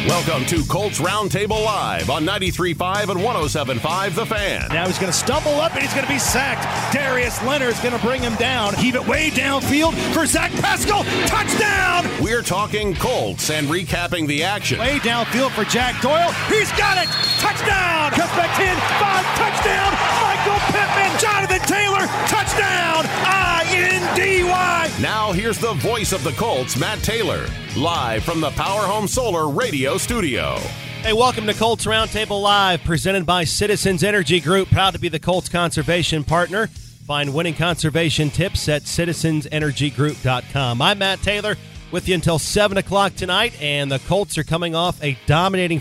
Welcome to Colts Roundtable Live on 93.5 and 107.5 The Fan. Now he's going to stumble up and he's going to be sacked. Darius Leonard's going to bring him down. Heave it way downfield for Zach Pascal. Touchdown! We're talking Colts and recapping the action. Way downfield for Jack Doyle. He's got it! Touchdown! Cuts back 10, 5, touchdown! Michael Pittman, Jonathan Taylor, touchdown! I-N-D-Y! Now here's the voice of the Colts, Matt Taylor, live from the Power Home Solar Radio Studio. Hey, welcome to Colts Roundtable Live, presented by Citizens Energy Group. Proud to be the Colts conservation partner. Find winning conservation tips at citizensenergygroup.com. I'm Matt Taylor with you until 7 o'clock tonight, and the Colts are coming off a dominating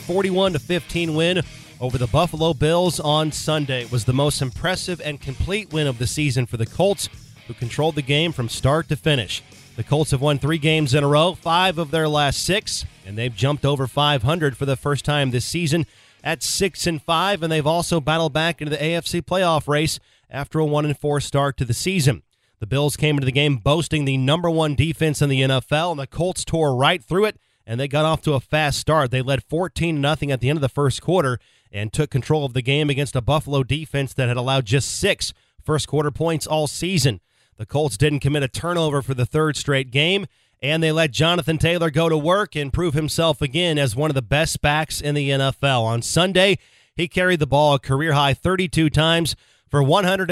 41-15 win over the Buffalo Bills on Sunday. It was the most impressive and complete win of the season for the Colts, who controlled the game from start to finish. The Colts have won 3 games in a row, 5 of their last 6, and they've jumped over 500 for the first time this season at 6-5, and they've also battled back into the AFC playoff race after a 1-4 start to the season. The Bills came into the game boasting the number 1 defense in the NFL, and the Colts tore right through it, and they got off to a fast start. They led 14-0 at the end of the first quarter and took control of the game against a Buffalo defense that had allowed just 6 first-quarter points all season. The Colts didn't commit a turnover for the third straight game, and they let Jonathan Taylor go to work and prove himself again as one of the best backs in the NFL. On Sunday, he carried the ball a career-high 32 times for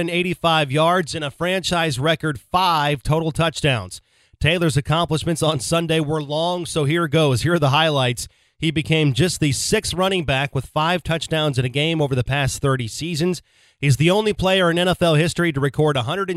185 yards and a franchise record 5 total touchdowns. Taylor's accomplishments on Sunday were long, so here goes. Here are the highlights. He became just the 6th running back with 5 touchdowns in a game over the past 30 seasons. He's the only player in NFL history to record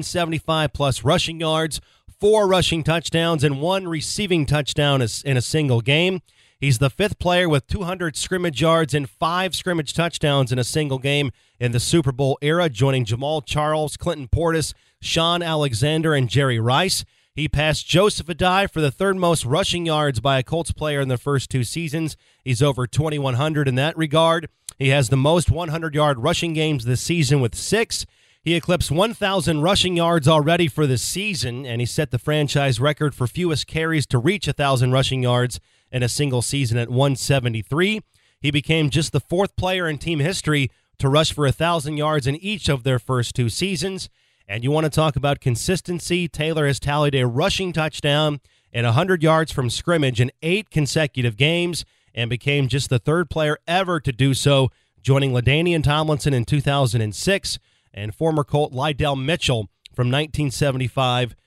175-plus rushing yards, 4 rushing touchdowns, and 1 receiving touchdown in a single game. He's the 5th player with 200 scrimmage yards and 5 scrimmage touchdowns in a single game in the Super Bowl era, joining Jamal Charles, Clinton Portis, Sean Alexander, and Jerry Rice. He passed Joseph Addai for the 3rd most rushing yards by a Colts player in the first 2 seasons. He's over 2,100 in that regard. He has the most 100-yard rushing games this season with 6. He eclipsed 1,000 rushing yards already for the season, and he set the franchise record for fewest carries to reach 1,000 rushing yards in a single season at 173. He became just the 4th player in team history to rush for 1,000 yards in each of their first 2 seasons. And you want to talk about consistency, Taylor has tallied a rushing touchdown and 100 yards from scrimmage in 8 consecutive games and became just the 3rd player ever to do so, joining LaDainian Tomlinson in 2006 and former Colt Lydell Mitchell from 1975 to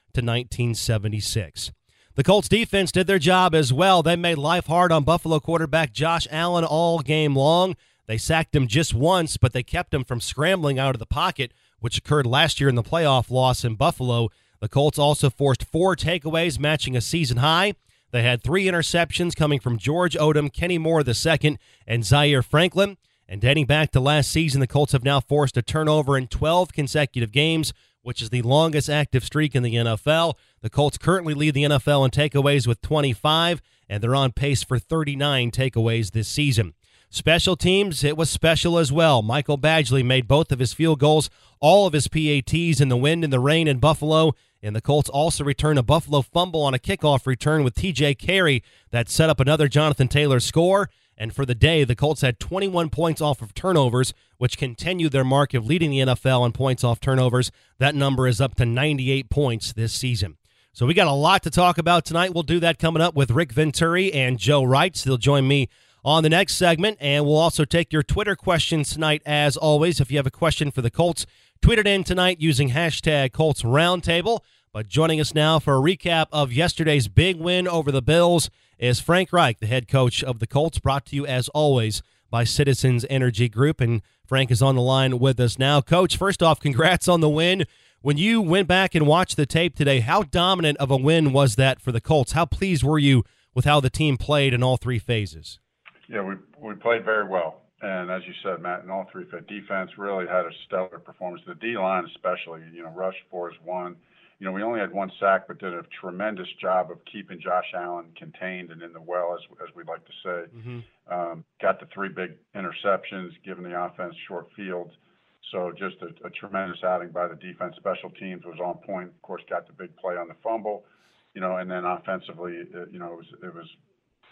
1976. The Colts defense did their job as well. They made life hard on Buffalo quarterback Josh Allen all game long. They sacked him just once, but they kept him from scrambling out of the pocket, which occurred last year in the playoff loss in Buffalo. The Colts also forced 4 takeaways, matching a season high. They had 3 interceptions coming from George Odom, Kenny Moore II, and Zaire Franklin. And dating back to last season, the Colts have now forced a turnover in 12 consecutive games, which is the longest active streak in the NFL. The Colts currently lead the NFL in takeaways with 25, and they're on pace for 39 takeaways this season. Special teams, it was special as well. Michael Badgley made both of his field goals, all of his PATs in the wind and the rain in Buffalo, and the Colts also returned a Buffalo fumble on a kickoff return with T.J. Carey that set up another Jonathan Taylor score. And for the day, the Colts had 21 points off of turnovers, which continued their mark of leading the NFL in points off turnovers. That number is up to 98 points this season. So we got a lot to talk about tonight. We'll do that coming up with Rick Venturi and Joe Wright. They'll join me on the next segment, and we'll also take your Twitter questions tonight. As always, if you have a question for the Colts, tweet it in tonight using hashtag Colts Roundtable. But joining us now for a recap of yesterday's big win over the Bills is Frank Reich, the head coach of the Colts, brought to you, as always, by Citizens Energy Group. And Frank is on the line with us now. Coach, first off, congrats on the win. When you went back and watched the tape today, how dominant of a win was that for the Colts? How pleased were you with how the team played in all 3 phases? Yeah, we played very well. And as you said, Matt, in all 3 phases, defense really had a stellar performance. The D-line especially, rushed for us 1. We only had 1 sack, but did a tremendous job of keeping Josh Allen contained and in the well, as we like to say. Got the 3 big interceptions, giving the offense short fields. So just a tremendous outing by the defense. Special teams was on point. Of course, got the big play on the fumble. And then offensively, it was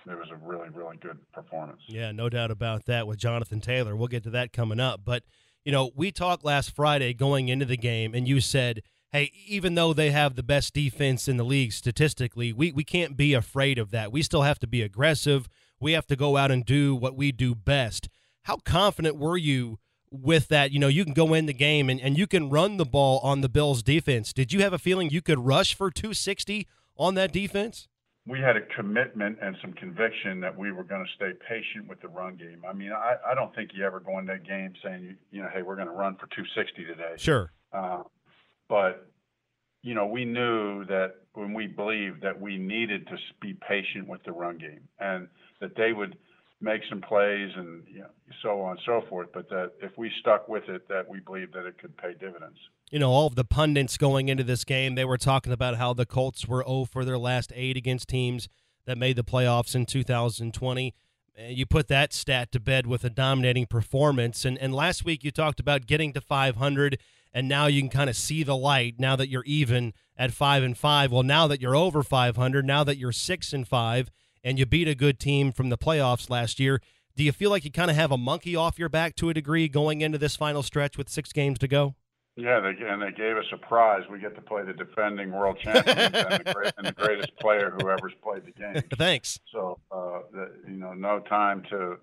it was a really, really good performance. Yeah, no doubt about that with Jonathan Taylor. We'll get to that coming up. But, we talked last Friday going into the game, and you said, hey, even though they have the best defense in the league statistically, we can't be afraid of that. We still have to be aggressive. We have to go out and do what we do best. How confident were you with that? You can go in the game and you can run the ball on the Bills' defense. Did you have a feeling you could rush for 260 on that defense? We had a commitment and some conviction that we were going to stay patient with the run game. I mean, I don't think you ever go in that game saying, hey, we're going to run for 260 today. Sure. But, we knew that when we believed that we needed to be patient with the run game and that they would make some plays and so on and so forth, but that if we stuck with it, that we believed that it could pay dividends. All of the pundits going into this game, they were talking about how the Colts were 0 for their last 8 against teams that made the playoffs in 2020. You put that stat to bed with a dominating performance. And last week you talked about getting to 500, and now you can kind of see the light now that you're even at 5-5. Well, now that you're over 500, now that you're 6-5, and you beat a good team from the playoffs last year, do you feel like you kind of have a monkey off your back to a degree going into this final stretch with 6 games to go? Yeah, they gave us a prize. We get to play the defending world champions and the greatest player who ever's played the game. Thanks. So, no time to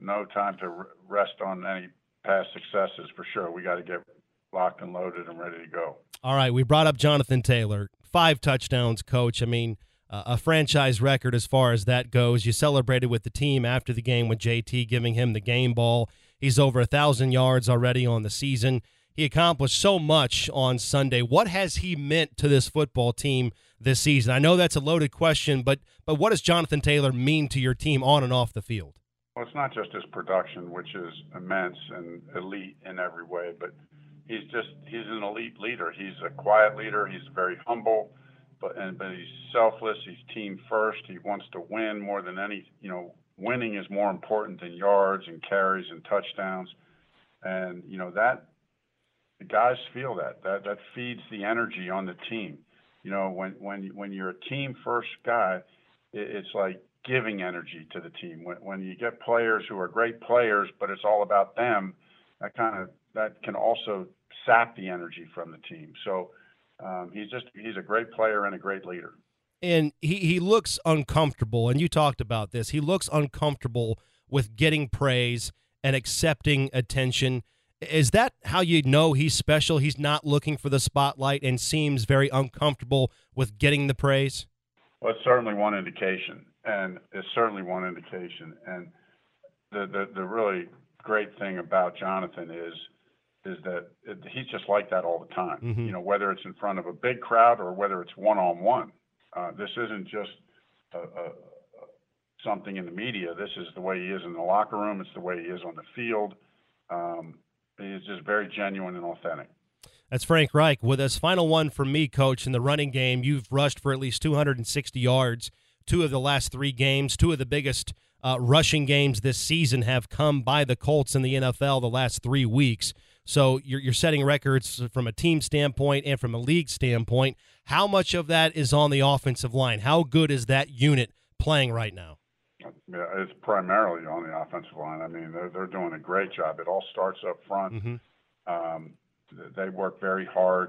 rest on any past successes for sure. We got to get locked and loaded and ready to go. All right, we brought up Jonathan Taylor, 5 touchdowns, Coach. I mean, a franchise record as far as that goes. You celebrated with the team after the game with JT, giving him the game ball. He's over 1,000 yards already on the season. He accomplished so much on Sunday. What has he meant to this football team this season? I know that's a loaded question, but what does Jonathan Taylor mean to your team on and off the field? Well, it's not just his production, which is immense and elite in every way, but he's an elite leader. He's a quiet leader. He's very humble, but he's selfless. He's team first. He wants to win more than any. Winning is more important than yards and carries and touchdowns, and that. The guys feel that feeds the energy on the team. When you're a team first guy, it's like giving energy to the team. When you get players who are great players, but it's all about them, that can also sap the energy from the team. So he's a great player and a great leader. And he looks uncomfortable, and you talked about this. He looks uncomfortable with getting praise and accepting attention. Is that how you know he's special? He's not looking for the spotlight and seems very uncomfortable with getting the praise? Well, it's certainly one indication. And the really great thing about Jonathan is that he's just like that all the time. Mm-hmm. Whether it's in front of a big crowd or whether it's one-on-one. This isn't just something in the media. This is the way he is in the locker room. It's the way he is on the field. He's just very genuine and authentic. That's Frank Reich with us. Final one from me, Coach. In the running game, you've rushed for at least 260 yards 2 of the last 3 games. 2 of the biggest rushing games this season have come by the Colts in the NFL the last 3 weeks. So you're setting records from a team standpoint and from a league standpoint. How much of that is on the offensive line? How good is that unit playing right now? Yeah, it's primarily on the offensive line. I mean, they're doing a great job. It all starts up front. Mm-hmm. They work very hard.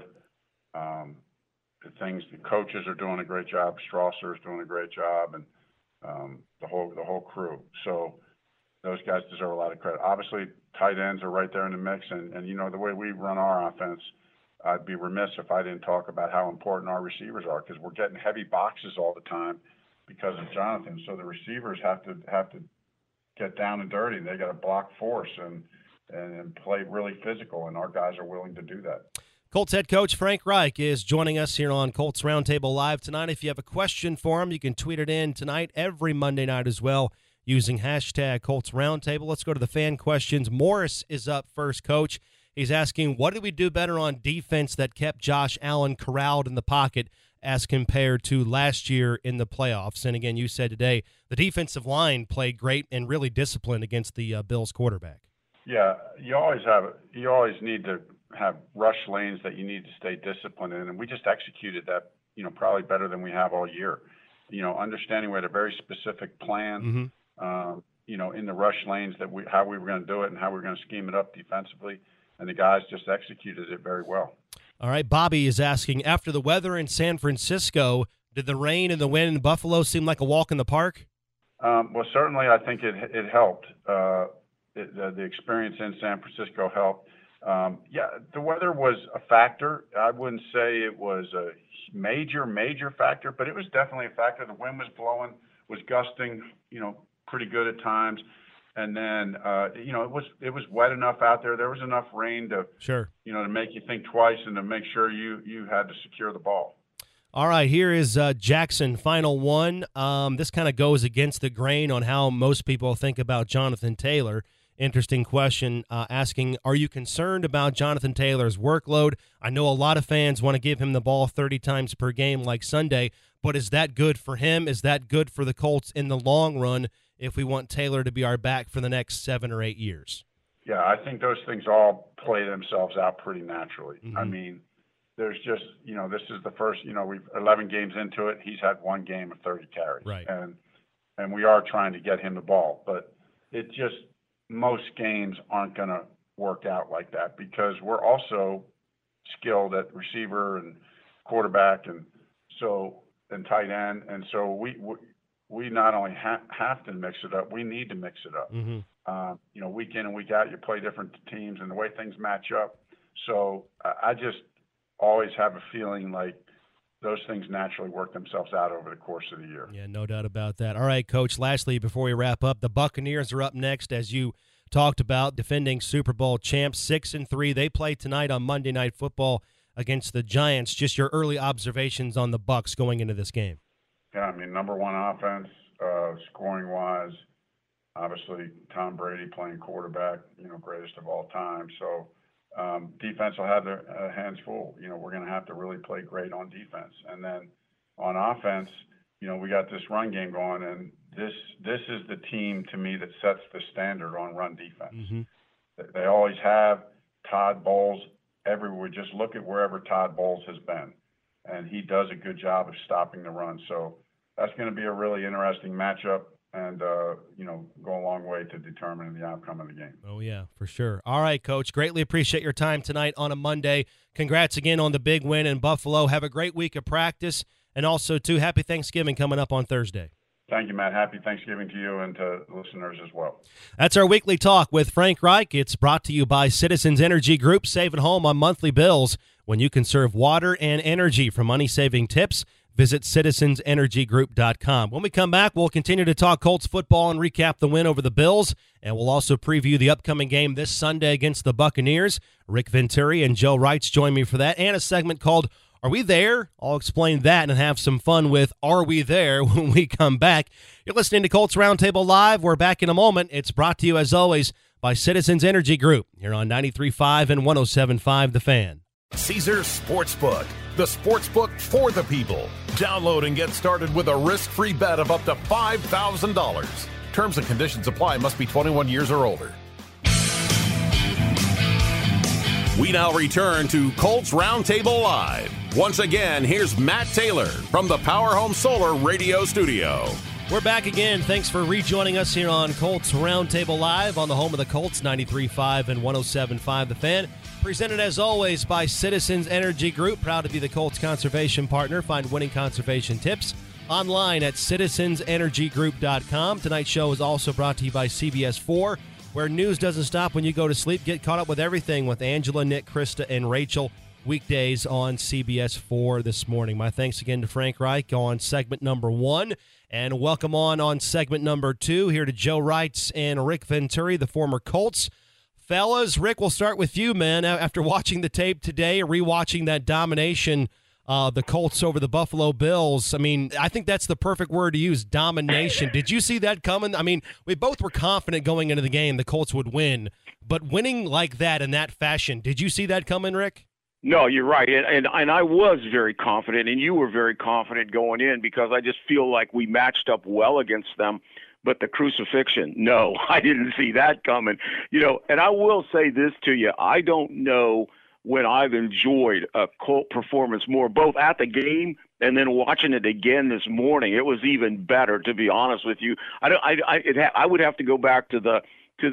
The coaches are doing a great job. Strasser is doing a great job, and the whole crew. So those guys deserve a lot of credit. Obviously, tight ends are right there in the mix, and the way we run our offense, I'd be remiss if I didn't talk about how important our receivers are, because we're getting heavy boxes all the time because of Jonathan. So the receivers have to get down and dirty. They got to block force and play really physical, and our guys are willing to do that. Colts head coach Frank Reich is joining us here on Colts Roundtable Live tonight. If you have a question for him, you can tweet it in tonight, every Monday night as well, using hashtag Colts Roundtable. Let's go to the fan questions. Morris is up first, Coach. He's asking, what did we do better on defense that kept Josh Allen corralled in the pocket as compared to last year in the playoffs? And again, you said today the defensive line played great and really disciplined against the Bills quarterback. Yeah, you always need to have rush lanes that you need to stay disciplined in, and we just executed that, probably better than we have all year. Understanding we had a very specific plan. in the rush lanes how we were going to do it and how we were going to scheme it up defensively. And the guys just executed it very well. All right, Bobby is asking, after the weather in San Francisco, did the rain and the wind in Buffalo seem like a walk in the park? Well, certainly I think it helped. The experience in San Francisco helped. The weather was a factor. I wouldn't say it was a major factor, but it was definitely a factor. The wind was blowing, was gusting, pretty good at times. And then, it was wet enough out there. There was enough rain to, to make you think twice and to make sure you had to secure the ball. All right, here is Jackson, final one. This kind of goes against the grain on how most people think about Jonathan Taylor. Interesting question, asking, are you concerned about Jonathan Taylor's workload? I know a lot of fans want to give him the ball 30 times per game like Sunday, but is that good for him? Is that good for the Colts in the long run if we want Taylor to be our back for the next 7 or 8 years? Yeah, I think those things all play themselves out pretty naturally. Mm-hmm. I mean, there's just, this is the first, we've 11 games into it. He's had one game of 30 carries. Right. And we are trying to get him the ball, but it just, most games aren't going to work out like that because we're also skilled at receiver and quarterback and tight end. And so we not only have to mix it up, we need to mix it up. Mm-hmm. Week in and week out, you play different teams and the way things match up. So I just always have a feeling like those things naturally work themselves out over the course of the year. Yeah, no doubt about that. All right, Coach, lastly, before we wrap up, the Buccaneers are up next, as you talked about, defending Super Bowl champs, 6-3. They play tonight on Monday Night Football against the Giants. Just your early observations on the Bucs going into this game. Yeah, I mean, number one offense, scoring-wise, obviously Tom Brady playing quarterback, greatest of all time. So defense will have their hands full. We're going to have to really play great on defense. And then on offense, we got this run game going, and this is the team to me that sets the standard on run defense. Mm-hmm. They always have Todd Bowles everywhere. Just look at wherever Todd Bowles has been, and he does a good job of stopping the run. So that's going to be a really interesting matchup and, go a long way to determining the outcome of the game. Oh, yeah, for sure. All right, Coach, greatly appreciate your time tonight on a Monday. Congrats again on the big win in Buffalo. Have a great week of practice, and also, too, happy Thanksgiving coming up on Thursday. Thank you, Matt. Happy Thanksgiving to you and to listeners as well. That's our weekly talk with Frank Reich. It's brought to you by Citizens Energy Group. Save at home on monthly bills when you conserve water and energy. For money-saving tips, visit citizensenergygroup.com. When we come back, we'll continue to talk Colts football and recap the win over the Bills, and we'll also preview the upcoming game this Sunday against the Buccaneers. Rick Venturi and Joe Reitz join me for that, and a segment called Are We There? I'll explain that and have some fun with Are We There when we come back. You're listening to Colts Roundtable Live. We're back in a moment. It's brought to you, as always, by Citizens Energy Group here on 93.5 and 107.5 The Fan. Caesars Sportsbook, the sportsbook for the people. Download and get started with a risk-free bet of up to $5,000. Terms and conditions apply. Must be 21 years or older. We now return to Colts Roundtable Live. Once again, here's Matt Taylor from the Power Home Solar Radio Studio. We're back again. Thanks for rejoining us here on Colts Roundtable Live on the home of the Colts, 93.5 and 107.5 The Fan. Presented, as always, by Citizens Energy Group. Proud to be the Colts conservation partner. Find winning conservation tips online at citizensenergygroup.com. Tonight's show is also brought to you by CBS 4, where news doesn't stop when you go to sleep. Get caught up with everything with Angela, Nick, Krista, and Rachel. Weekdays on CBS 4 this morning. My thanks again to Frank Reich on segment number 1. And welcome on segment number 2 here to Joe Reitz and Rick Venturi, the former Colts. Fellas, Rick, we'll start with you, man. After watching the tape today, rewatching that domination, the Colts over the Buffalo Bills, I mean, I think that's the perfect word to use, domination. Did you see that coming? I mean, we both were confident going into the game the Colts would win, but winning like that in that fashion, did you see that coming, Rick? No, you're right, and I was very confident, and you were very confident going in because I just feel like we matched up well against them. But the crucifixion, no, I didn't see that coming. And I will say this to you. I don't know when I've enjoyed a Colt performance more, both at the game And then watching it again this morning, it was even better, to be honest with you. I would have to go back to the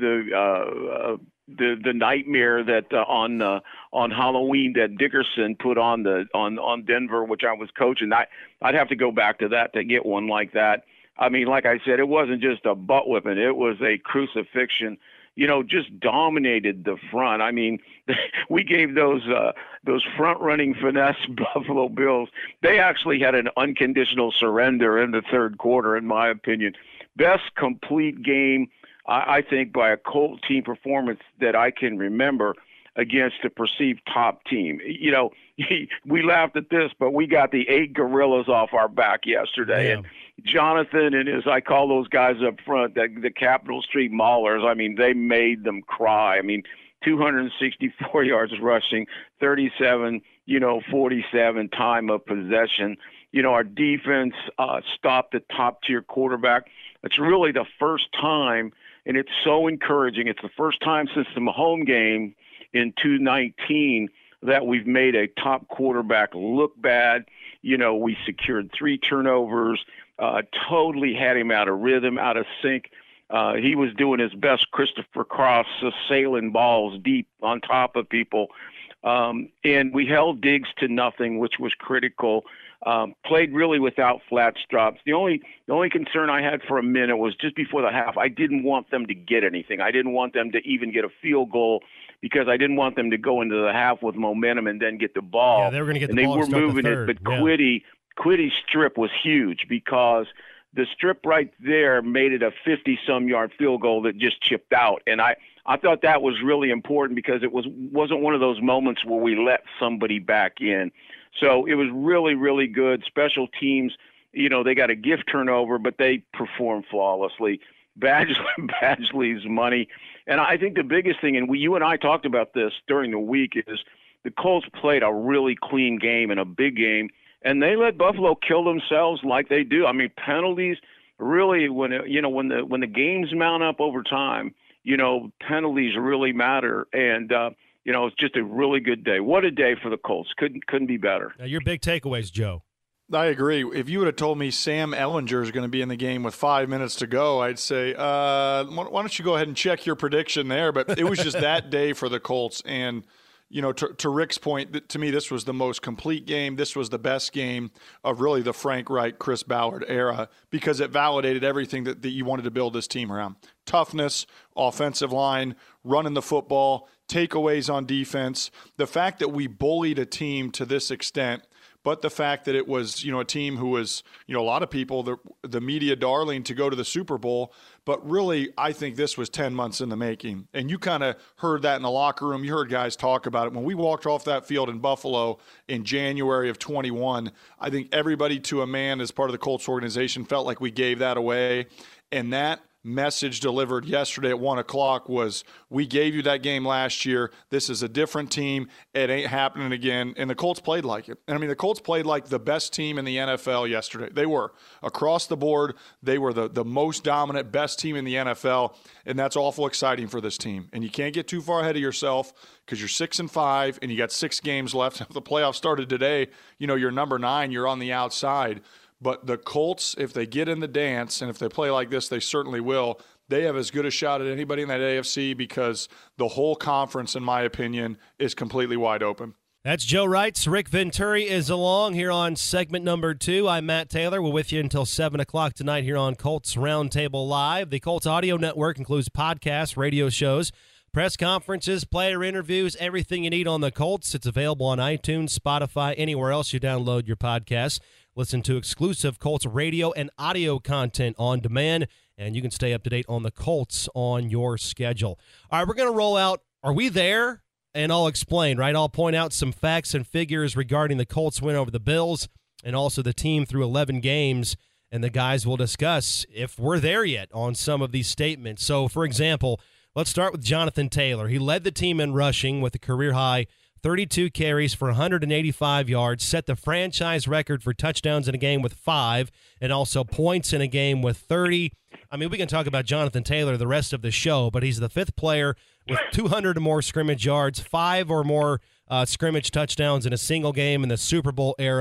nightmare that on Halloween that Dickerson put on Denver, which I was coaching. I'd have to go back to that to get one like that. I mean, like I said, it wasn't just a butt whipping; it was a crucifixion. Just dominated the front. I mean, we gave those front-running finesse Buffalo Bills. They actually had an unconditional surrender in the third quarter, in my opinion. Best complete game, I think, by a Colt team performance that I can remember against a perceived top team. We laughed at this, but we got the 8 gorillas off our back yesterday. Yeah. And Jonathan and I call those guys up front, the Capitol Street Maulers, I mean, they made them cry. I mean, 264 yards rushing, 37, 47 time of possession. Our defense stopped the top-tier quarterback. It's really the first time, and it's so encouraging. It's the first time since the Mahomes game in 2019 that we've made a top quarterback look bad. We secured 3 turnovers, totally had him out of rhythm, out of sync. He was doing his best Christopher Cross, sailing balls deep on top of people. And we held Diggs to nothing, which was critical. Played really without flat drops. The only concern I had for a minute was just before the half, I didn't want them to get anything. I didn't want them to even get a field goal because I didn't want them to go into the half with momentum and then get the ball. Yeah, they were going to get the ball. And they were moving it, but Quiddy's strip was huge because the strip right there made it a 50-some yard field goal that just chipped out. And I thought that was really important because it wasn't one of those moments where we let somebody back in. So it was really, really good. Special teams, they got a gift turnover, but they performed flawlessly. Badgley's money. And I think the biggest thing, and you and I talked about this during the week, is the Colts played a really clean game and a big game, and they let Buffalo kill themselves like they do. I mean, penalties really, when the games mount up over time, penalties really matter. And it's just a really good day. What a day for the Colts. Couldn't be better. Now, your big takeaways, Joe. I agree. If you would have told me Sam Ehlinger is going to be in the game with 5 minutes to go, I'd say, why don't you go ahead and check your prediction there? But it was just that day for the Colts. And, to Rick's point, to me, this was the most complete game. This was the best game of really the Frank Reich, Chris Ballard era because it validated everything that you wanted to build this team around. Toughness, offensive line, running the football, takeaways on defense. The fact that we bullied a team to this extent, but the fact that it was, a team who was, a lot of people, the media darling to go to the Super Bowl. But really, I think this was 10 months in the making. And you kind of heard that in the locker room. You heard guys talk about it. When we walked off that field in Buffalo in January of 21, I think everybody to a man as part of the Colts organization felt like we gave that away. And that message delivered yesterday at 1 o'clock was, we gave you that game last year. This is a different team. It ain't happening again. And the Colts played like it. And I mean, the Colts played like the best team in the NFL yesterday. They were across the board. They were the most dominant, best team in the NFL. And that's awful exciting for this team. And you can't get too far ahead of yourself because you're 6-5 and you got 6 games left. If the playoffs started today, you're number 9, you're on the outside. But the Colts, if they get in the dance, and if they play like this, they certainly will, they have as good a shot at anybody in that AFC because the whole conference, in my opinion, is completely wide open. That's Joe Wrights. Rick Venturi is along here on segment number 2. I'm Matt Taylor. We're with you until 7 o'clock tonight here on Colts Roundtable Live. The Colts Audio Network includes podcasts, radio shows, press conferences, player interviews, everything you need on the Colts. It's available on iTunes, Spotify, anywhere else you download your podcasts. Listen to exclusive Colts radio and audio content on demand, and you can stay up to date on the Colts on your schedule. All right, we're going to roll out Are We There? And I'll explain, right? I'll point out some facts and figures regarding the Colts win over the Bills and also the team through 11 games, and the guys will discuss if we're there yet on some of these statements. So, for example, let's start with Jonathan Taylor. He led the team in rushing with a career-high 32 carries for 185 yards, set the franchise record for touchdowns in a game with 5, and also points in a game with 30. I mean, we can talk about Jonathan Taylor the rest of the show, but he's the 5th player with 200 or more scrimmage yards, 5 or more scrimmage touchdowns in a single game in the Super Bowl era.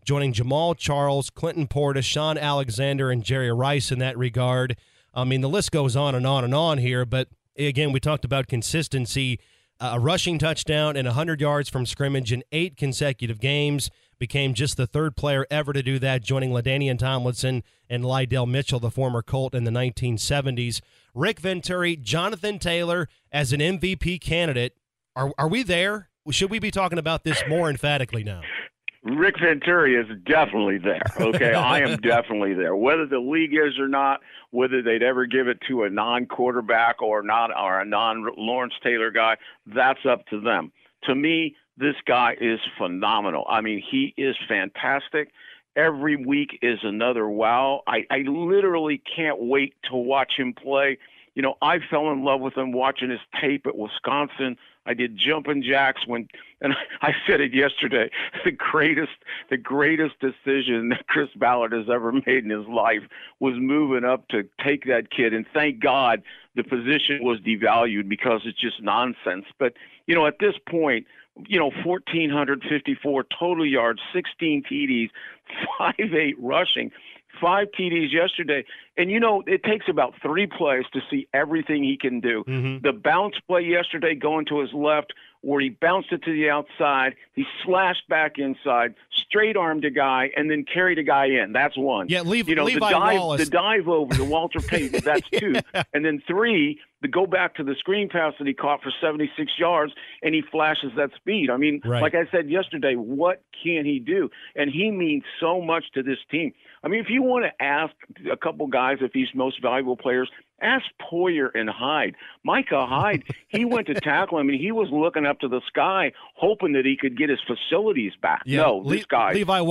joining Jamal Charles, Clinton Portis, Sean Alexander, and Jerry Rice in that regard. I mean, the list goes on and on and on here, but again, we talked about consistency. A rushing touchdown and 100 yards from scrimmage in 8 consecutive games. Became just the third player ever to do that, joining LaDainian Tomlinson and Lydell Mitchell, the former Colt, in the 1970s. Rick Venturi, Jonathan Taylor as an MVP candidate. Are we there? Should we be talking about this more emphatically now? Rick Venturi is definitely there, okay? I am definitely there. Whether the league is or not, whether they'd ever give it to a non-quarterback or a non-Lawrence Taylor guy, that's up to them. To me, this guy is phenomenal. I mean, he is fantastic. Every week is another wow. I literally can't wait to watch him play. You know, I fell in love with him watching his tape at Wisconsin. I did jumping jacks and I said it yesterday, the greatest decision that Chris Ballard has ever made in his life was moving up to take that kid. And thank God the position was devalued because it's just nonsense. But, you know, at this point, you know, 1,454 total yards, 16 TDs, 5'8" rushing, 5 TDs yesterday. And, you know, it takes about 3 plays to see everything he can do. Mm-hmm. The bounce play yesterday going to his left where he bounced it to the outside, he slashed back inside, straight-armed a guy, and then carried a guy in. That's one. Yeah, Levi Wallace. The dive over to Walter Payton, that's 2. Yeah. And then 3, the go back to the screen pass that he caught for 76 yards, and he flashes that speed. I mean, Like I said yesterday, what can he do? And he means so much to this team. I mean, if you want to ask a couple guys if he's most valuable players, ask Poyer and Hyde. Micah Hyde, he went to tackle him, and he was looking up to the sky, hoping that he could get his facilities back. Yeah, no, this guy is my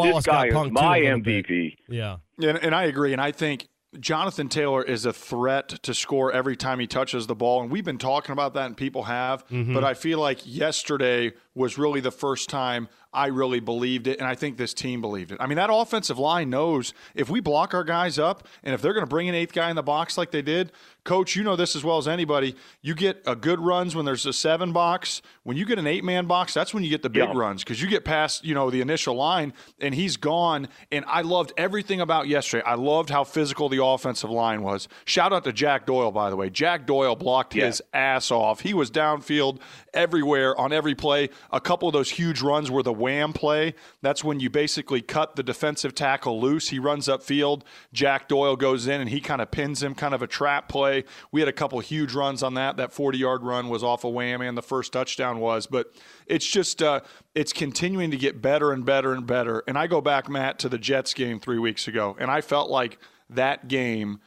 MVP. Yeah. And I agree, and I think Jonathan Taylor is a threat to score every time he touches the ball, and we've been talking about that, and people have, but I feel like yesterday was really the first time I really believed it, and I think this team believed it. I mean, that offensive line knows if we block our guys up, and if they're going to bring an 8th guy in the box like they did, Coach, you know this as well as anybody, you get a good runs when there's a 7 box. When you get an 8-man box, that's when you get the big runs because you get past, you know, the initial line, and he's gone. And I loved everything about yesterday. I loved how physical the offensive line was. Shout out to Jack Doyle, by the way. Jack Doyle blocked his ass off. He was downfield everywhere on every play. A couple of those huge runs were the wham play. That's when you basically cut the defensive tackle loose. He runs upfield. Jack Doyle goes in, and he kind of pins him, kind of a trap play. We had a couple huge runs on that. That 40-yard run was off a wham, and the first touchdown was. But it's just it's continuing to get better and better and better. And I go back, Matt, to the Jets game 3 weeks ago, and I felt like that game,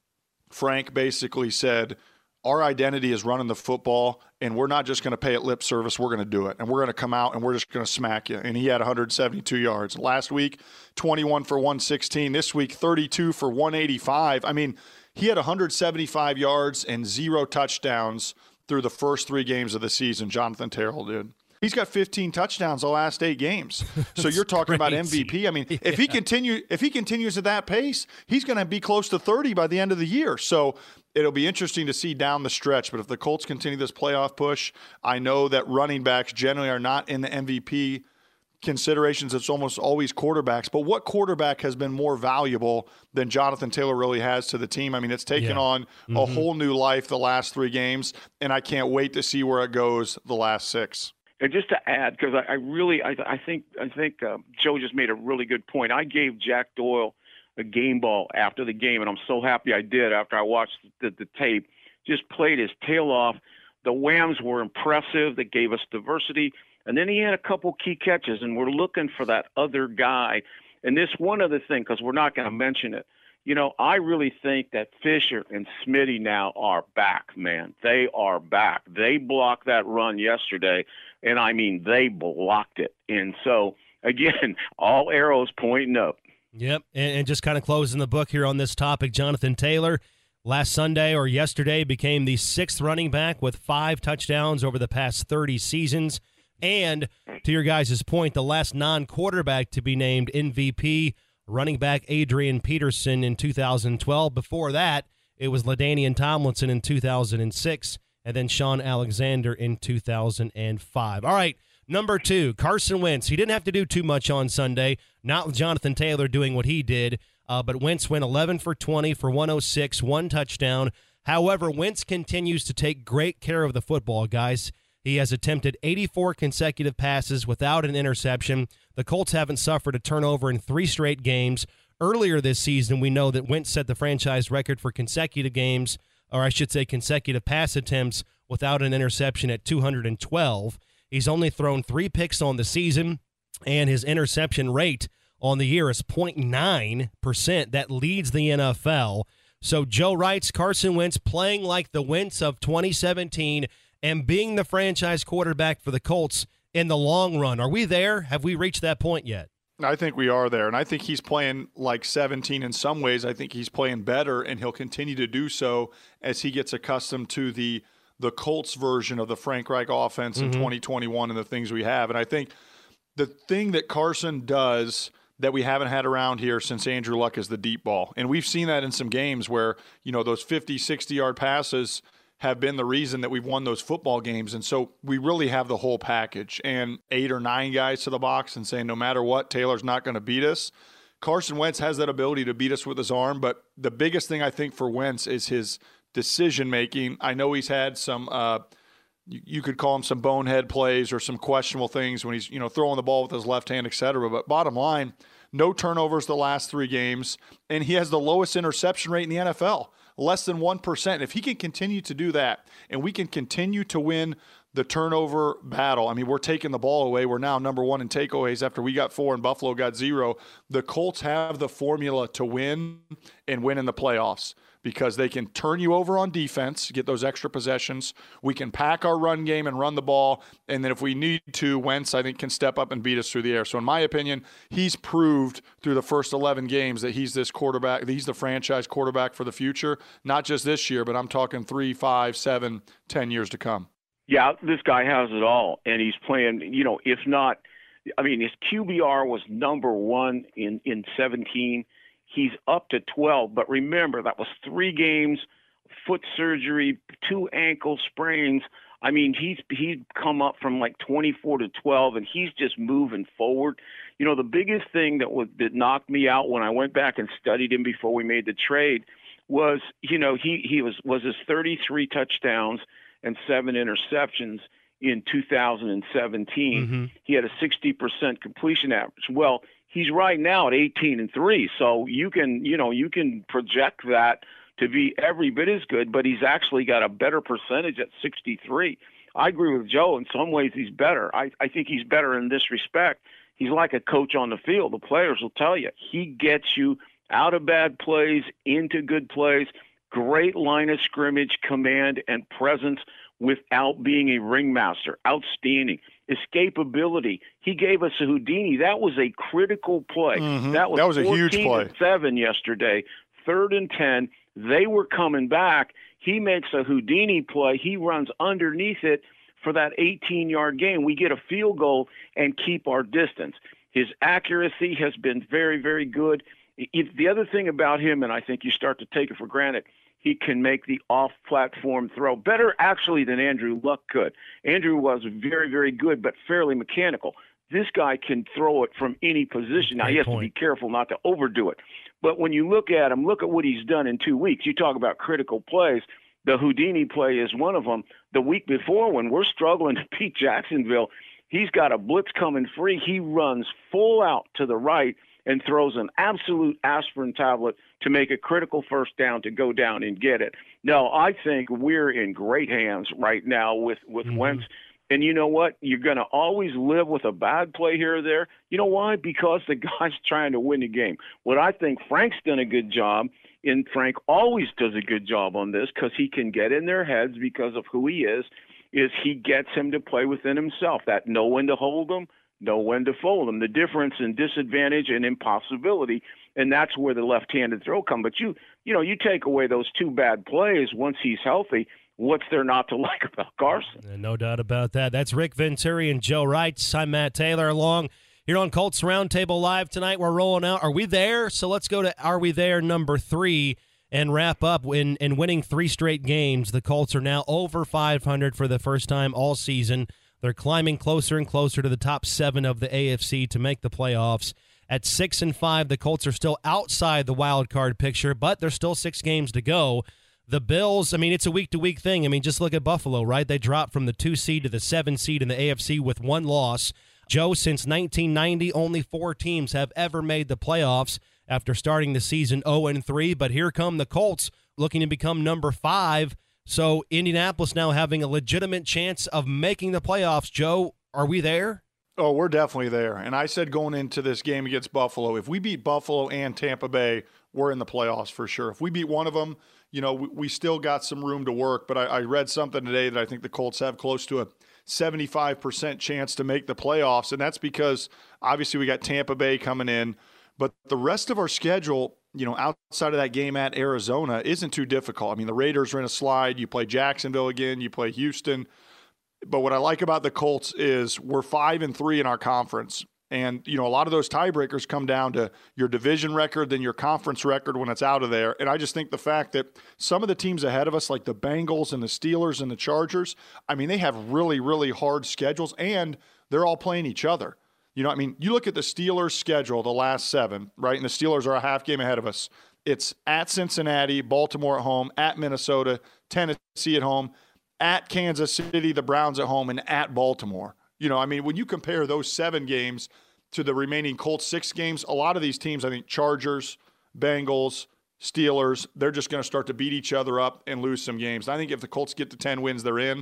Frank basically said, our identity is running the football, and we're not just going to pay it lip service. We're going to do it, and we're going to come out, and we're just going to smack you. And he had 172 yards. Last week, 21 for 116. This week, 32 for 185. I mean, he had 175 yards and 0 touchdowns through the first 3 games of the season, Jonathan Taylor did. He's got 15 touchdowns the last 8 games. So you're talking about MVP. I mean, if he continues at that pace, he's going to be close to 30 by the end of the year. So it'll be interesting to see down the stretch. But if the Colts continue this playoff push, I know that running backs generally are not in the MVP considerations. It's almost always quarterbacks. But what quarterback has been more valuable than Jonathan Taylor really has to the team? I mean, it's taken on a whole new life the last 3 games, and I can't wait to see where it goes the last 6. And just to add, because I think Joe just made a really good point. I gave Jack Doyle a game ball after the game, and I'm so happy I did after I watched the tape. Just played his tail off. The whams were impressive. They gave us diversity. And then he had a couple key catches, and we're looking for that other guy. And this one other thing, because we're not going to mention it, you know, I really think that Fisher and Smitty now are back, man. They are back. They blocked that run yesterday, and I mean, they blocked it. And so, again, all arrows pointing up. Yep, and just kind of closing the book here on this topic, Jonathan Taylor, last Sunday or yesterday became the 6th running back with 5 touchdowns over the past 30 seasons. And to your guys' point, the last non-quarterback to be named MVP, running back Adrian Peterson in 2012. Before that, it was LaDainian Tomlinson in 2006, and then Sean Alexander in 2005. All right, Number 2, Carson Wentz. He didn't have to do too much on Sunday, not with Jonathan Taylor doing what he did, but Wentz went 11 for 20 for 106, 1 touchdown. However, Wentz continues to take great care of the football, guys. He has attempted 84 consecutive passes without an interception. The Colts haven't suffered a turnover in 3 straight games. Earlier this season, we know that Wentz set the franchise record for consecutive games, or I should say consecutive pass attempts without an interception at 212. He's only thrown 3 picks on the season, and his interception rate on the year is 0.9%. That leads the NFL. So Joe writes, Carson Wentz playing like the Wentz of 2017 and being the franchise quarterback for the Colts in the long run. Are we there? Have we reached that point yet? I think we are there, and I think he's playing like 17 in some ways. I think he's playing better, and he'll continue to do so as he gets accustomed to the Colts version of the Frank Reich offense in 2021 and the things we have. And I think the thing that Carson does that we haven't had around here since Andrew Luck is the deep ball. And we've seen that in some games where, those 50, 60-yard passes have been the reason that we've won those football games. And so we really have the whole package. And 8 or 9 guys to the box and saying no matter what, Taylor's not going to beat us. Carson Wentz has that ability to beat us with his arm. But the biggest thing I think for Wentz is his decision-making. I know he's had some you could call him some bonehead plays or some questionable things when he's, throwing the ball with his left hand, et cetera. But bottom line, no turnovers the last 3 games, and he has the lowest interception rate in the NFL, less than 1%. If he can continue to do that, and we can continue to win the turnover battle, I mean, we're taking the ball away. We're now number 1 in takeaways after we got 4 and Buffalo got 0. The Colts have the formula to win and win in the playoffs, because they can turn you over on defense, get those extra possessions. We can pack our run game and run the ball. And then if we need to, Wentz, I think, can step up and beat us through the air. So in my opinion, he's proved through the first 11 games that he's this quarterback, he's the franchise quarterback for the future, not just this year, but I'm talking 3, 5, 7, 10 years to come. Yeah, this guy has it all. And he's playing, if not, his QBR was number 1 in 17. He's up to 12, but remember, that was 3 games, foot surgery, 2 ankle sprains. He's come up from like 24 to 12, and he's just moving forward. The biggest thing that knocked me out when I went back and studied him before we made the trade was, he was his 33 touchdowns and 7 interceptions in 2017. Mm-hmm. He had a 60% completion average. Well, he's right now at 18-3, so you can project that to be every bit as good, but he's actually got a better percentage at 63. I agree with Joe. In some ways, he's better. I think he's better in this respect. He's like a coach on the field. The players will tell you. He gets you out of bad plays, into good plays, great line of scrimmage, command, and presence without being a ringmaster. Outstanding. Escapability. He gave us a Houdini. That was a critical play. Mm-hmm. That was a huge play. 7 yesterday, 3rd and 10. They were coming back. He makes a Houdini play. He runs underneath it for that 18-yard gain. We get a field goal and keep our distance. His accuracy has been very, very good. The other thing about him, and I think you start to take it for granted, he can make the off-platform throw better, actually, than Andrew Luck could. Andrew was very, very good, but fairly mechanical. This guy can throw it from any position. Now, he has to be careful not to overdo it. But when you look at him, look at what he's done in 2 weeks. You talk about critical plays. The Houdini play is one of them. The week before, when we're struggling to beat Jacksonville, he's got a blitz coming free. He runs full out to the right and throws an absolute aspirin tablet to make a critical first down to go down and get it. No, I think we're in great hands right now with Wentz. And you know what? You're going to always live with a bad play here or there. You know why? Because the guy's trying to win the game. What I think Frank's done a good job, and Frank always does a good job on this because he can get in their heads because of who he is he gets him to play within himself, that know when to hold him, know when to fold him, the difference in disadvantage and impossibility, and that's where the left-handed throw comes. But you take away those 2 bad plays once he's healthy, what's there not to like about Carson? No doubt about that. That's Rick Venturi and Joe Wright. I'm Matt Taylor along here on Colts Roundtable Live tonight. We're rolling out. Are we there? So let's go to Are We There number 3 and wrap up. In winning 3 straight games, the Colts are now over 500 for the first time all season. They're climbing closer and closer to the top 7 of the AFC to make the playoffs. At 6-5, the Colts are still outside the wild card picture, but there's still 6 games to go. The Bills, I mean, it's a week-to-week thing. I mean, just look at Buffalo, right? They dropped from the 2 seed to the 7 seed in the AFC with 1 loss. Joe, since 1990, only 4 teams have ever made the playoffs after starting the season 0-3. But here come the Colts looking to become number 5. So Indianapolis now having a legitimate chance of making the playoffs. Joe, are we there? Oh, we're definitely there. And I said going into this game against Buffalo, if we beat Buffalo and Tampa Bay, we're in the playoffs for sure. If we beat one of them, you know, we still got some room to work. But I read something today that I think the Colts have close to a 75% chance to make the playoffs. And that's because obviously we got Tampa Bay coming in. But the rest of our schedule, you know, outside of that game at Arizona isn't too difficult. I mean, the Raiders are in a slide. You play Jacksonville again. You play Houston. But what I like about the Colts is we're 5-3 in our conference. And, you know, a lot of those tiebreakers come down to your division record, then your conference record when it's out of there. And I just think the fact that some of the teams ahead of us, like the Bengals and the Steelers and the Chargers, I mean, they have really, really hard schedules, and they're all playing each other. You know, I mean, you look at the Steelers' schedule, the last 7, right? And the Steelers are a half game ahead of us. It's at Cincinnati, Baltimore at home, at Minnesota, Tennessee at home, at Kansas City, the Browns at home, and at Baltimore. You know, I mean, when you compare those 7 games to the remaining Colts 6 games, a lot of these teams, I think Chargers, Bengals, Steelers, they're just going to start to beat each other up and lose some games. I think if the Colts get to 10 wins, they're in.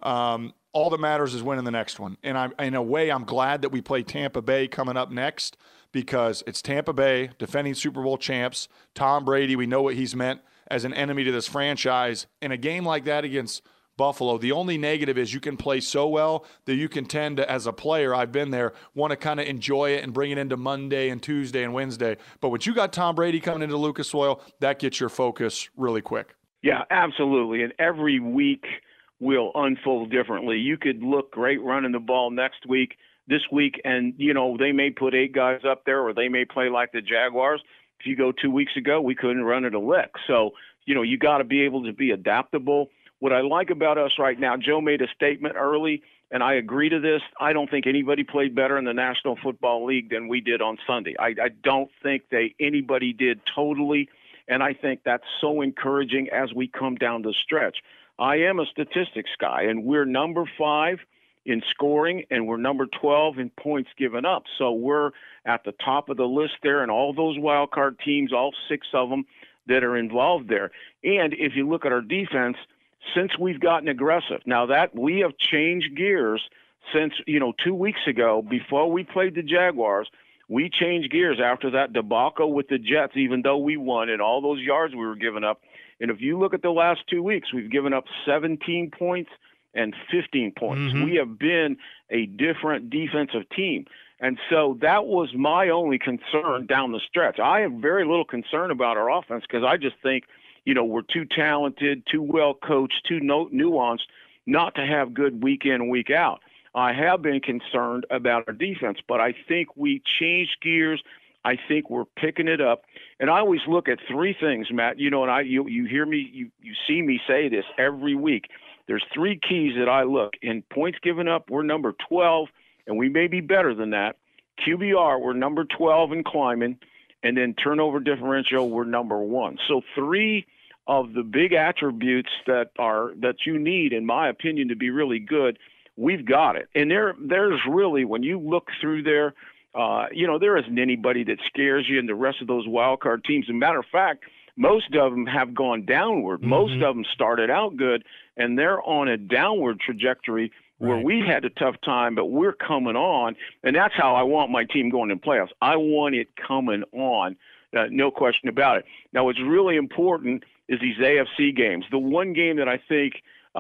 All that matters is winning the next one. And in a way, I'm glad that we play Tampa Bay coming up next because it's Tampa Bay, defending Super Bowl champs, Tom Brady. We know what he's meant as an enemy to this franchise. In a game like that against Buffalo, the only negative is you can play so well that you can tend to, as a player, I've been there, want to kind of enjoy it and bring it into Monday and Tuesday and Wednesday. But when you got Tom Brady coming into Lucas Oil, that gets your focus really quick. Yeah, absolutely. And every week will unfold differently. You could look great running the ball this week, and, you know, they may put 8 guys up there or they may play like the Jaguars. If you go 2 weeks ago, we couldn't run it a lick. So, you know, you got to be able to be adaptable. What I like about us right now, Joe made a statement early, and I agree to this. I don't think anybody played better in the National Football League than we did on Sunday. I don't think anybody did totally, and I think that's so encouraging as we come down the stretch. I am a statistics guy, and we're number 5 in scoring, and we're number 12 in points given up. So we're at the top of the list there, and all those wild card teams, all 6 of them that are involved there. And if you look at our defense, since we've gotten aggressive, now that we have changed gears since, 2 weeks ago, before we played the Jaguars, we changed gears after that debacle with the Jets, even though we won and all those yards we were giving up. And if you look at the last 2 weeks, we've given up 17 points and 15 points. Mm-hmm. We have been a different defensive team. And so that was my only concern down the stretch. I have very little concern about our offense because I just think, we're too talented, too well coached, too nuanced not to have good week in, week out. I have been concerned about our defense, but I think we changed gears. I think we're picking it up. And I always look at 3 things, Matt. You hear me, you see me say this every week. There's 3 keys that I look. In points given up, we're number 12, and we may be better than that. QBR, we're number 12 and climbing. And then turnover differential, we're number 1. So 3 of the big attributes that you need, in my opinion, to be really good, we've got it. And there's really, when you look through there, there isn't anybody that scares you in the rest of those wild card teams. As a matter of fact, most of them have gone downward. Mm-hmm. Most of them started out good, and they're on a downward trajectory where we had a tough time, but we're coming on, and that's how I want my team going in playoffs. I want it coming on, no question about it. Now, what's really important is these AFC games. The one game that I think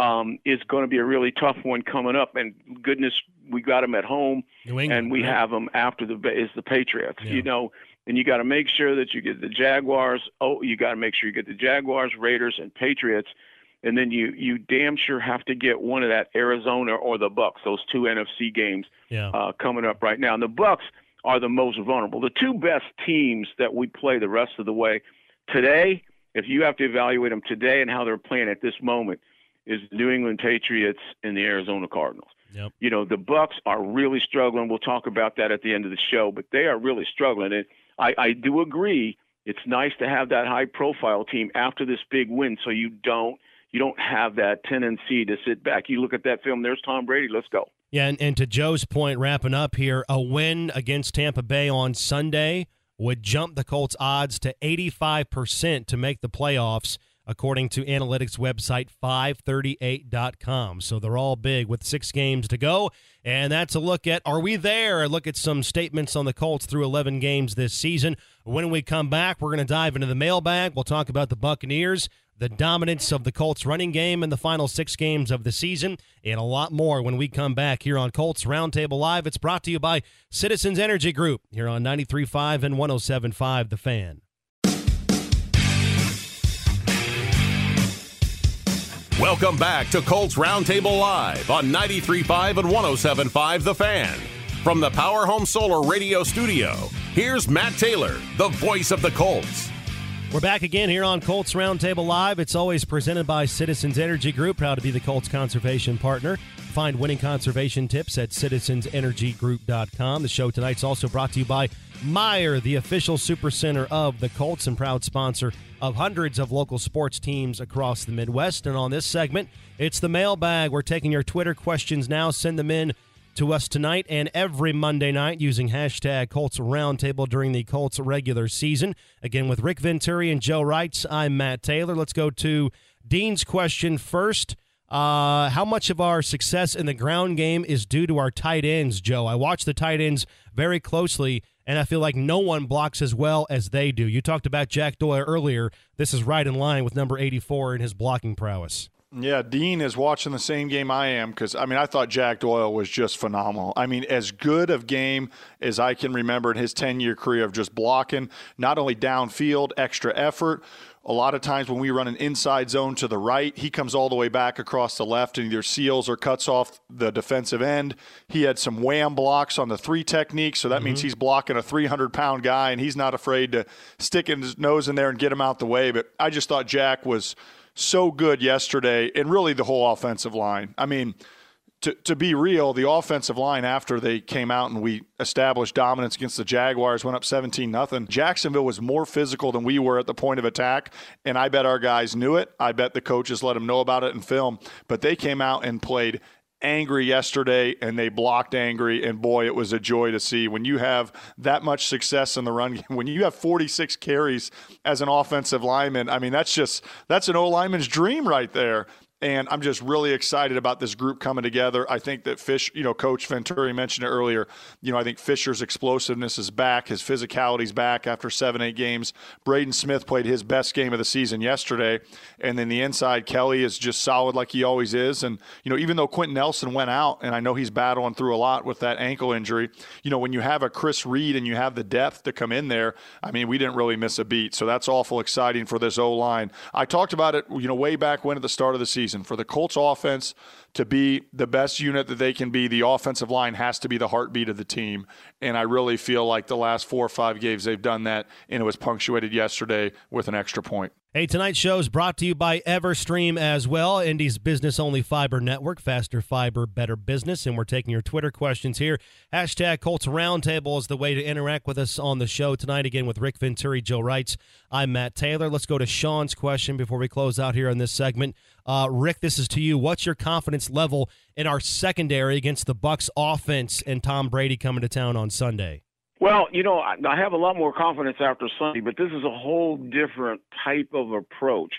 is going to be a really tough one coming up, and goodness, we got them at home, and we have them after is the Patriots. Yeah. And you got to make sure that you get the Jaguars. You got to make sure you get the Jaguars, Raiders, and Patriots. And then you damn sure have to get one of that Arizona or the Bucs, those 2 NFC games coming up right now. And the Bucs are the most vulnerable. The 2 best teams that we play the rest of the way today, if you have to evaluate them today and how they're playing at this moment, is the New England Patriots and the Arizona Cardinals. Yep. You know, the Bucks are really struggling. We'll talk about that at the end of the show, but they are really struggling. And I do agree. It's nice to have that high-profile team after this big win, so you don't have that tendency to sit back. You look at that film. There's Tom Brady. Let's go. Yeah, and to Joe's point, wrapping up here, a win against Tampa Bay on Sunday would jump the Colts' odds to 85% to make the playoffs, according to analytics website 538.com. So they're all big with 6 games to go. And that's a look at, are we there? A look at some statements on the Colts through 11 games this season. When we come back, we're going to dive into the mailbag. We'll talk about the Buccaneers, the dominance of the Colts running game in the final 6 games of the season, and a lot more when we come back here on Colts Roundtable Live. It's brought to you by Citizens Energy Group here on 93.5 and 107.5 The Fan. Welcome back to Colts Roundtable Live on 93.5 and 107.5 The Fan. From the Power Home Solar Radio Studio, here's Matt Taylor, the voice of the Colts. We're back again here on Colts Roundtable Live. It's always presented by Citizens Energy Group, proud to be the Colts conservation partner. Find winning conservation tips at citizensenergygroup.com. The show tonight's also brought to you by Meijer, the official supercenter of the Colts and proud sponsor of hundreds of local sports teams across the Midwest. And on this segment, it's the mailbag. We're taking your Twitter questions now. Send them in to us tonight and every Monday night using hashtag Colts Roundtable during the Colts regular season. Again, with Rick Venturi and Joe Reitz, I'm Matt Taylor. Let's go to Dean's question first. How much of our success in the ground game is due to our tight ends, Joe? I watch the tight ends very closely, and I feel like no one blocks as well as they do. You talked about Jack Doyle earlier. This is right in line with number 84 in his blocking prowess. Yeah, Dean is watching the same game I am because, I thought Jack Doyle was just phenomenal. As good of game as I can remember in his 10-year career of just blocking, not only downfield, extra effort. A lot of times when we run an inside zone to the right, he comes all the way back across the left and either seals or cuts off the defensive end. He had some wham blocks on the 3 technique, so that means he's blocking a 300-pound guy, and he's not afraid to stick his nose in there and get him out the way. But I just thought Jack was so good yesterday, and really the whole offensive line. To be real, the offensive line, after they came out and we established dominance against the Jaguars, went up 17-0. Jacksonville was more physical than we were at the point of attack, and I bet our guys knew it. I bet the coaches let them know about it in film. But they came out and played angry yesterday, and they blocked angry, and boy, it was a joy to see. When you have that much success in the run game, when you have 46 carries as an offensive lineman, that's an O-lineman's dream right there. And I'm just really excited about this group coming together. I think that Coach Venturi mentioned it earlier. I think Fisher's explosiveness is back. His physicality's back after 7-8 games. Braden Smith played his best game of the season yesterday. And then the inside, Kelly is just solid like he always is. And, even though Quentin Nelson went out, and I know he's battling through a lot with that ankle injury, when you have a Chris Reed and you have the depth to come in there, we didn't really miss a beat. So that's awful exciting for this O-line. I talked about it, way back when at the start of the season. For the Colts offense to be the best unit that they can be, the offensive line has to be the heartbeat of the team. And I really feel like the last 4 or 5 games they've done that, and it was punctuated yesterday with an extra point. Hey, tonight's show is brought to you by Everstream as well, Indy's business-only fiber network, faster fiber, better business. And we're taking your Twitter questions here. Hashtag Colts Roundtable is the way to interact with us on the show tonight. Again, with Rick Venturi, Joe Reitz, I'm Matt Taylor. Let's go to Sean's question before we close out here on this segment. Rick, this is to you. What's your confidence level in our secondary against the Bucs offense and Tom Brady coming to town on Sunday? Well, I have a lot more confidence after Sunday, but this is a whole different type of approach.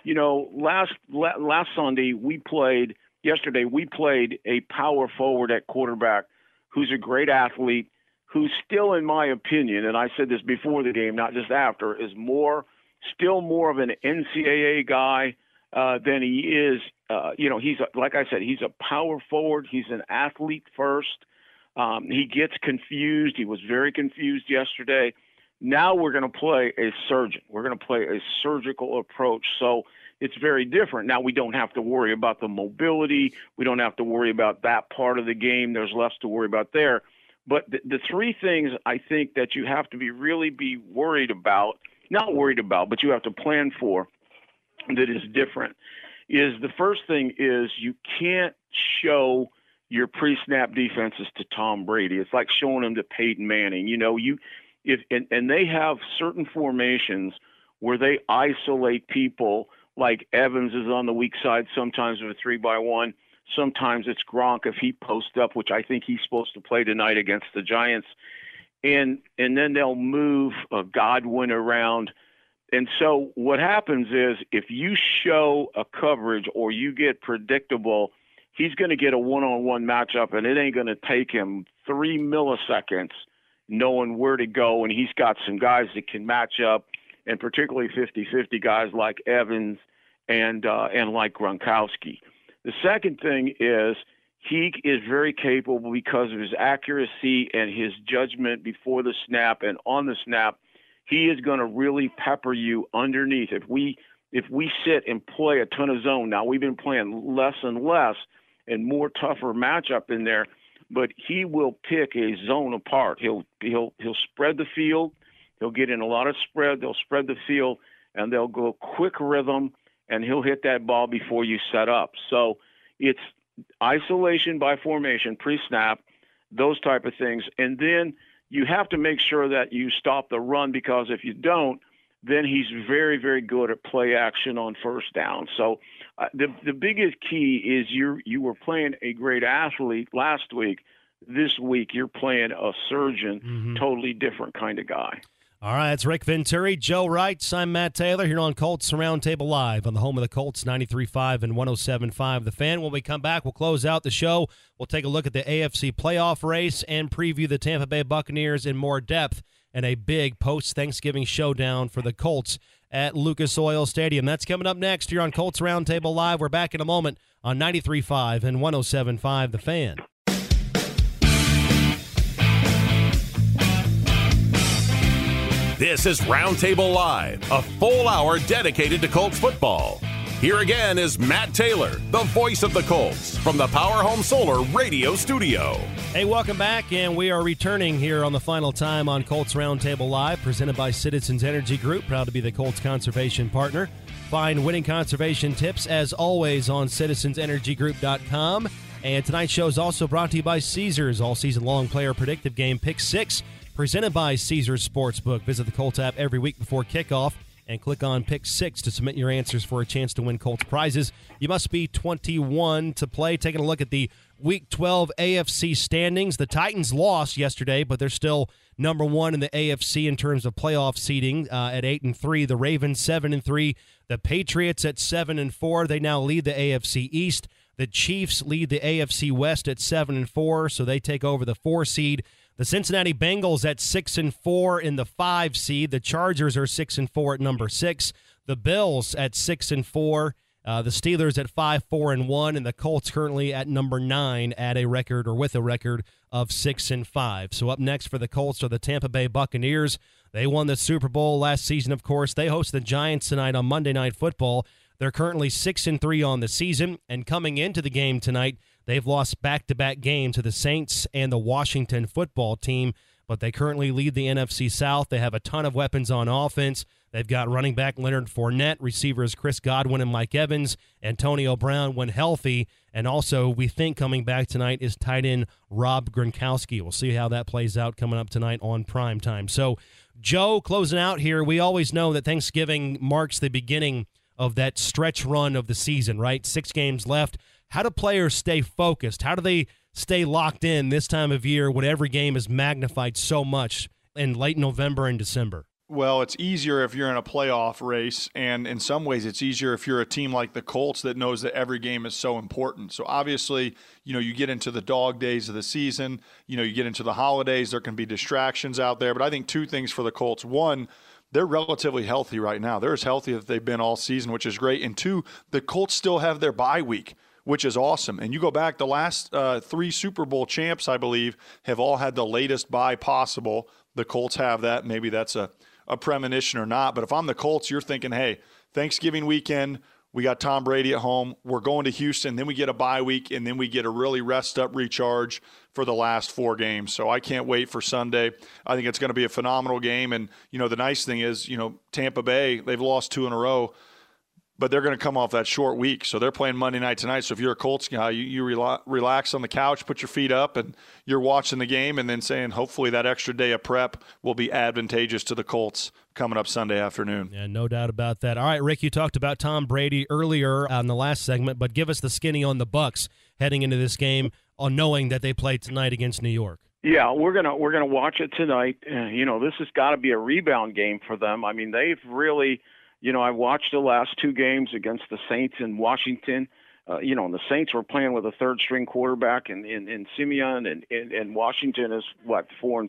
Last Sunday yesterday we played a power forward at quarterback who's a great athlete, who's still, in my opinion, and I said this before the game, not just after, is still more of an NCAA guy than he is. Like I said, he's a power forward. He's an athlete first. He gets confused. He was very confused yesterday. Now we're going to play a surgeon. We're going to play a surgical approach. So it's very different. Now we don't have to worry about the mobility. We don't have to worry about that part of the game. There's less to worry about there. But the 3 things I think that you have to be worried about, not worried about, but you have to plan for that is different, is the first thing is you can't show your pre-snap defenses to Tom Brady. It's like showing them to Peyton Manning. And they have certain formations where they isolate people, like Evans is on the weak side sometimes with a 3-by-1. Sometimes it's Gronk if he posts up, which I think he's supposed to play tonight against the Giants. And then they'll move Godwin around. And so what happens is if you show a coverage or you get predictable, he's going to get a one-on-one matchup, and it ain't going to take him 3 milliseconds knowing where to go. And he's got some guys that can match up, and particularly 50-50 guys like Evans and like Gronkowski. The second thing is he is very capable because of his accuracy and his judgment before the snap and on the snap. He is going to really pepper you underneath. If we sit and play a ton of zone, now we've been playing less and less and more tougher matchup in there, but he will pick a zone apart. He'll spread the field. He'll get in a lot of spread. They'll spread the field, and they'll go quick rhythm, and he'll hit that ball before you set up. So it's isolation by formation, pre-snap, those type of things. And then you have to make sure that you stop the run, because if you don't, then he's very, very good at play action on first down. So the biggest key is you were playing a great athlete last week. This week you're playing a surgeon, totally different kind of guy. All right, it's Rick Venturi, Joe Wright. I'm Matt Taylor here on Colts Roundtable Live on the home of the Colts, 93.5 and 107.5 The Fan. When we come back, we'll close out the show. We'll take a look at the AFC playoff race and preview the Tampa Bay Buccaneers in more depth and a big post-Thanksgiving showdown for the Colts at Lucas Oil Stadium. That's coming up next here on Colts Roundtable Live. We're back in a moment on 93.5 and 107.5 The Fan. This is Roundtable Live, a full hour dedicated to Colts football. Here again is Matt Taylor, the voice of the Colts, from the Power Home Solar Radio Studio. Hey, welcome back, and we are returning here on the final time on Colts Roundtable Live, presented by Citizens Energy Group, proud to be the Colts conservation partner. Find winning conservation tips, as always, on citizensenergygroup.com. And tonight's show is also brought to you by Caesars, all-season-long player predictive game Pick 6, presented by Caesars Sportsbook. Visit the Colts app every week before kickoff and click on Pick 6 to submit your answers for a chance to win Colts prizes. You must be 21 to play. Taking a look at the Week 12 AFC standings. The Titans lost yesterday, but they're still number one in the AFC in terms of playoff seeding at 8-3. The Ravens 7-3. The Patriots at 7-4. They now lead the AFC East. The Chiefs lead the AFC West at 7-4, so they take over the 4 seed. The Cincinnati Bengals at 6-4 in the 5 seed. The Chargers are 6-4 at number 6. The Bills at 6-4. The Steelers at 5-4-1, and the Colts currently at number 9 at a record, or with a record, of 6-5. So up next for the Colts are the Tampa Bay Buccaneers. They won the Super Bowl last season, of course. They host the Giants tonight on Monday Night Football. They're currently 6-3 on the season, and coming into the game tonight, they've lost back-to-back games to the Saints and the Washington Football Team, but they currently lead the NFC South. They have a ton of weapons on offense. They've got running back Leonard Fournette, receivers Chris Godwin and Mike Evans, Antonio Brown when healthy, and also we think coming back tonight is tight end Rob Gronkowski. We'll see how that plays out coming up tonight on Prime Time. So, Joe, closing out here, we always know that Thanksgiving marks the beginning of that stretch run of the season, right? 6 games left. How do players stay focused? How do they stay locked in this time of year when every game is magnified so much in late November and December? Well, it's easier if you're in a playoff race, and in some ways it's easier if you're a team like the Colts that knows that every game is so important. So obviously, you get into the dog days of the season, you get into the holidays, there can be distractions out there. But I think 2 things for the Colts. 1, they're relatively healthy right now. They're as healthy as they've been all season, which is great. And 2, the Colts still have their bye week, which is awesome. And you go back, the last 3 Super Bowl champs, I believe, have all had the latest bye possible. The Colts have that. Maybe that's a premonition or not. But if I'm the Colts, you're thinking, hey, Thanksgiving weekend, we got Tom Brady at home. We're going to Houston. Then we get a bye week, and then we get a really rest-up recharge for the last 4 games. So I can't wait for Sunday. I think it's going to be a phenomenal game. And, the nice thing is, Tampa Bay, they've lost 2 in a row. but they're going to come off that short week. So they're playing Monday night tonight. So if you're a Colts guy, you relax on the couch, put your feet up, and you're watching the game and then saying hopefully that extra day of prep will be advantageous to the Colts coming up Sunday afternoon. Yeah, no doubt about that. All right, Rick, you talked about Tom Brady earlier on the last segment, but give us the skinny on the Bucs heading into this game on knowing that they play tonight against New York. Yeah, we're gonna watch it tonight. This has got to be a rebound game for them. I mean, they've really, I watched the last two games against the Saints in Washington. And the Saints were playing with a third-string quarterback in Simeon, and Washington is 4-6,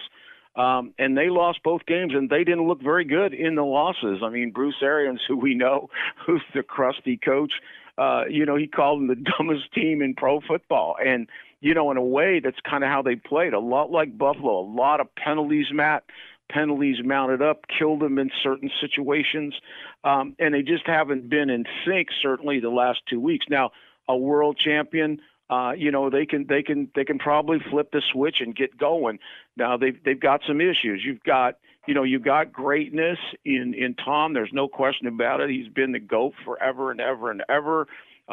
and they lost both games, and they didn't look very good in the losses. I mean, Bruce Arians, who we know, who's the crusty coach, he called them the dumbest team in pro football, and in a way, that's kind of how they played. A lot like Buffalo, a lot of penalties, Matt. Penalties mounted up, killed them in certain situations, and they just haven't been in sync. Certainly, the last 2 weeks. Now, a world champion, they can probably flip the switch and get going. Now they've got some issues. You've got greatness in Tom. There's no question about it. He's been the GOAT forever and ever and ever.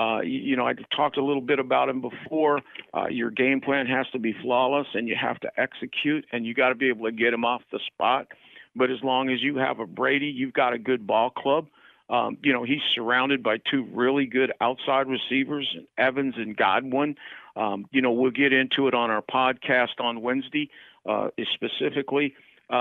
I talked a little bit about him before. Your game plan has to be flawless, and you have to execute, and you got to be able to get him off the spot. But as long as you have a Brady, you've got a good ball club. He's surrounded by two really good outside receivers, Evans and Godwin. We'll get into it on our podcast on Wednesday specifically.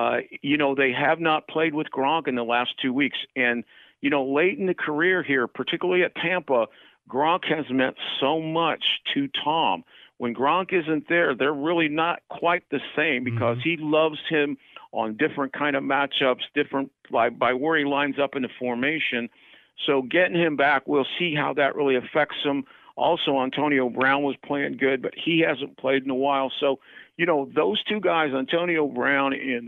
They have not played with Gronk in the last 2 weeks. And, late in the career here, particularly at Tampa, Gronk has meant so much to Tom. When Gronk isn't there, they're really not quite the same because he loves him on different kind of matchups, different by where he lines up in the formation. So getting him back, we'll see how that really affects him. Also, Antonio Brown was playing good, but he hasn't played in a while. So, those two guys, Antonio Brown and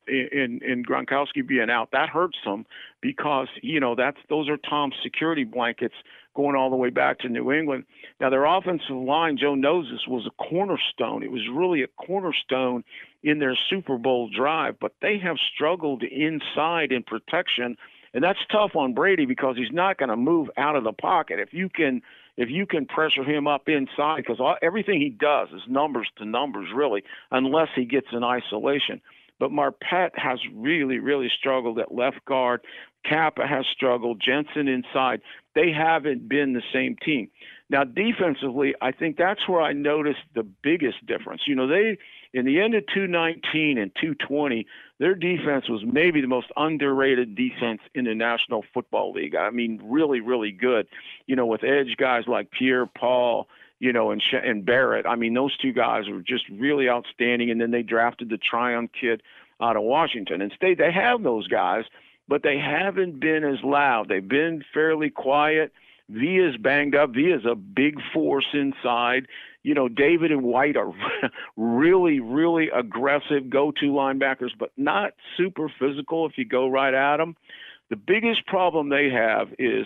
Gronkowski being out, that hurts them because, those are Tom's security blankets going all the way back to New England. Now, their offensive line, Joe knows this, was a cornerstone. It was really a cornerstone in their Super Bowl drive, but they have struggled inside in protection, and that's tough on Brady because he's not going to move out of the pocket. If you can pressure him up inside, because everything he does is numbers to numbers, really, unless he gets in isolation. But Marpet has really, really struggled at left guard. Kappa has struggled. Jensen inside. They haven't been the same team. Now, defensively, I think that's where I noticed the biggest difference. They, in the end of 2019 and 2020, their defense was maybe the most underrated defense in the National Football League. I mean, really, really good. With edge guys like Pierre-Paul, and Barrett. I mean, those two guys were just really outstanding. And then they drafted the Tryon kid out of Washington. And they have those guys, but they haven't been as loud. They've been fairly quiet. Villa's banged up. Villa's a big force inside. David and White are really, really aggressive go-to linebackers, but not super physical if you go right at them. The biggest problem they have is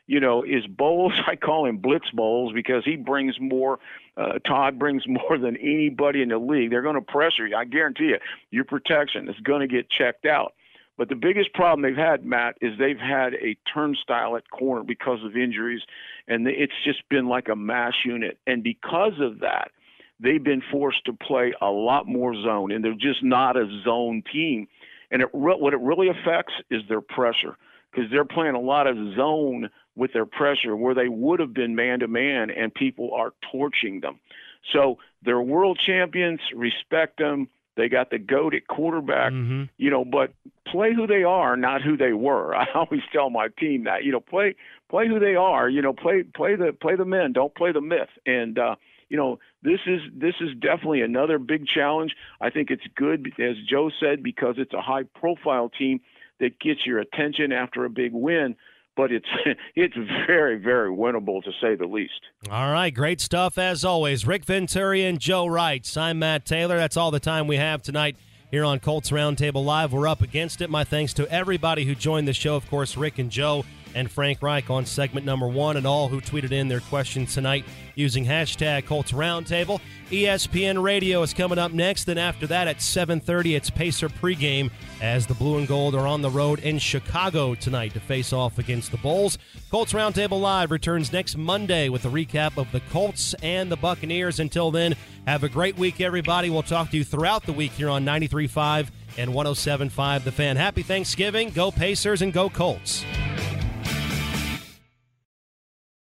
Bowles. I call him Blitz Bowles because he brings more. Todd brings more than anybody in the league. They're going to pressure you. I guarantee you, your protection is going to get checked out. But the biggest problem they've had, Matt, is they've had a turnstile at corner because of injuries, and it's just been like a mass unit. And because of that, they've been forced to play a lot more zone, and they're just not a zone team. And what it really affects is their pressure because they're playing a lot of zone with their pressure where they would have been man-to-man, and people are torching them. So they're world champions. Respect them. They got the GOAT at quarterback, but play who they are, not who they were. I always tell my team that, play who they are, play the men, don't play the myth. And, this is definitely another big challenge. I think it's good, as Joe said, because it's a high profile team that gets your attention after a big win. But it's very, very winnable, to say the least. All right, great stuff as always. Rick Venturi and Joe Wright. I'm Matt Taylor. That's all the time we have tonight here on Colts Roundtable Live. We're up against it. My thanks to everybody who joined the show. Of course, Rick and Joe and Frank Reich on segment number 1, and all who tweeted in their questions tonight using hashtag Colts Roundtable. ESPN Radio is coming up next, and after that at 7:30, it's Pacer pregame as the Blue and Gold are on the road in Chicago tonight to face off against the Bulls. Colts Roundtable Live returns next Monday with a recap of the Colts and the Buccaneers. Until then, have a great week, everybody. We'll talk to you throughout the week here on 93.5 and 107.5 The Fan. Happy Thanksgiving. Go Pacers and go Colts.